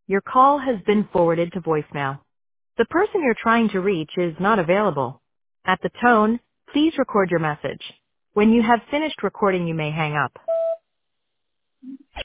Your call has been forwarded to voicemail. The person you're trying to reach is not available. At the tone, please record your message. When you have finished recording, you may hang up.